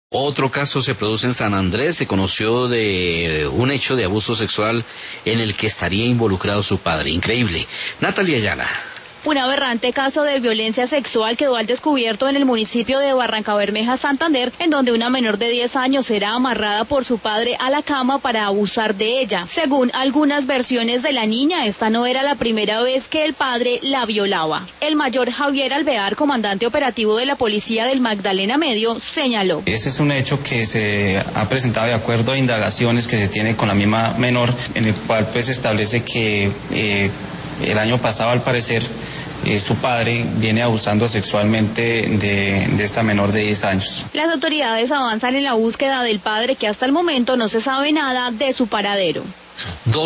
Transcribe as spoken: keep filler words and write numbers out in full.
Otro caso se produce en San Andrés. Se conoció de un hecho de abuso sexual en el que estaría involucrado su padre. Increíble. Natalia Ayala. Un aberrante caso de violencia sexual quedó al descubierto en el municipio de Barrancabermeja, Santander, en donde una menor de diez años era amarrada por su padre a la cama para abusar de ella. Según algunas versiones de la niña, esta no era la primera vez que el padre la violaba. El mayor Javier Alvear, comandante operativo de la policía del Magdalena Medio, señaló: Este es un hecho que se ha presentado de acuerdo a indagaciones que se tiene con la misma menor, en el cual pues se establece que eh, el año pasado, al parecer, eh, su padre viene abusando sexualmente de, de esta menor de diez años. Las autoridades avanzan en la búsqueda del padre, que hasta el momento no se sabe nada de su paradero.